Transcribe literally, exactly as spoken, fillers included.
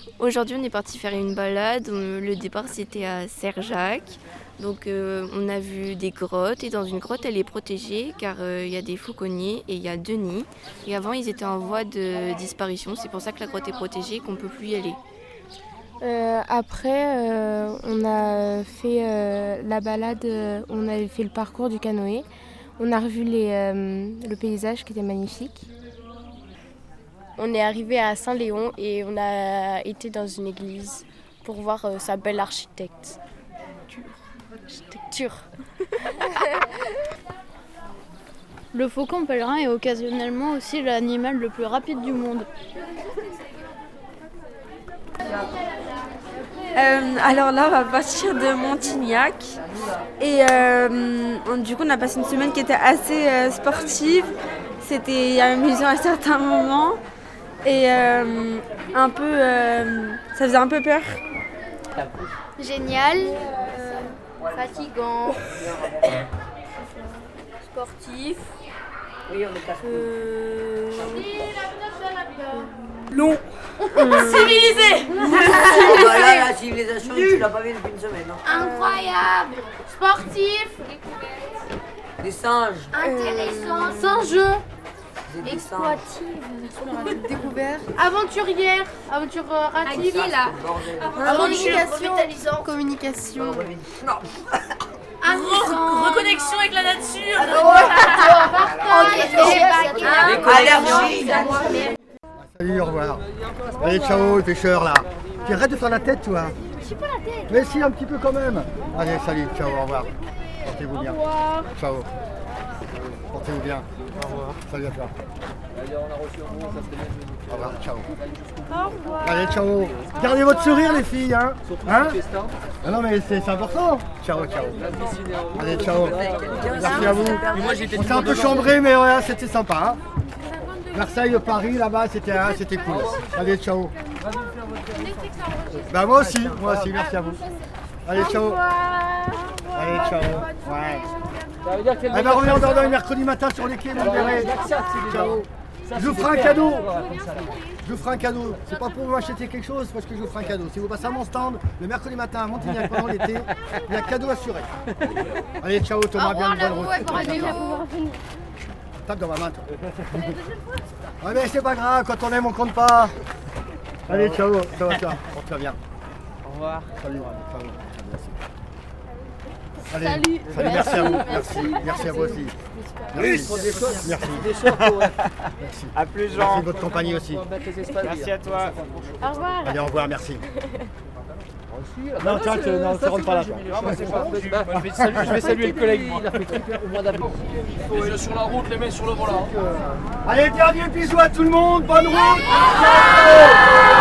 Aujourd'hui, on est parti faire une balade. Le départ, c'était à Serre-Jacques. Donc, euh, on a vu des grottes. Et dans une grotte, elle est protégée car il euh, y a des fauconniers et il y a deux nids. Et avant, ils étaient en voie de disparition. C'est pour ça que la grotte est protégée et qu'on ne peut plus y aller. Euh, après, euh, on a fait euh, la balade, euh, on avait fait le parcours du canoë. On a revu les, euh, le paysage qui était magnifique. On est arrivé à Saint-Léon et on a été dans une église pour voir euh, sa belle architecte. Architecture. Le faucon pèlerin est occasionnellement aussi l'animal le plus rapide du monde. Euh, alors là, on va partir de Montignac et euh, on, du coup, on a passé une semaine qui était assez euh, sportive. C'était amusant à certains moments et euh, un peu, euh, ça faisait un peu peur. Génial, euh, fatigant, sportif, euh... long. Civilisé. Voilà, la civilisation, tu l'as pas vu depuis une semaine. Hein. Incroyable, sportif, Des singes. intéressant, sans jeu, Des singes. exploitive, Découvert. aventurière, aventurative, Communication. Communication. amusant, Reconnexion avec la nature. Allergie. Salut, au revoir. Allez, ciao, pêcheur là. Tu arrêtes de faire la tête, toi. je suis pas la tête. Mais si, un petit peu quand même. Allez, salut, ciao, au revoir. Portez-vous bien. Ciao. Portez-vous bien. Au revoir. Salut à toi. Au revoir, ciao. Au revoir. Allez, ciao. Gardez votre sourire, les filles, hein. Hein ah non, mais c'est c'est important. Ciao, ciao. Allez, ciao. Merci à vous. On s'est un peu chambré, mais ouais, c'était sympa. Hein. Marseille, Paris, là-bas, c'était ah, c'était cool. Allez, ciao. Bah moi aussi, moi aussi, merci à vous. Allez, ciao. Allez, ciao. Ouais. Elle va revenir en Dordogne mercredi matin sur les quais, vous verrez. Ciao. Je vous ferai un cadeau. Je vous ferai un cadeau. C'est pas pour vous acheter quelque chose, parce que je vous ferai un cadeau. Si vous passez à mon stand le mercredi matin à Montignac pendant l'été, il y a cadeau assuré. Allez, ciao Thomas, bien bonne route. Tape dans ma main, toi. Ouais, mais c'est pas grave, quand on aime, on compte pas. Allez, ciao, ça va, toi. Porte-toi bien. Au revoir. Salut. Salut. Allez, salut. Salut, merci à vous. Merci, merci à vous aussi. Merci. Merci. Merci. À plus, Jean. Merci de votre compagnie aussi. Merci à toi. Au revoir. Allez, au revoir, merci. Non, tiens, tu ne rentres pas là. Toi. Non, moi, c'est pas... je, vais saluer, je vais saluer le collègue. Il a fait truc au mois d'avril. Les yeux sur la route, les mains sur le volant. Allez, dernier bisou à tout le monde. Bonne route.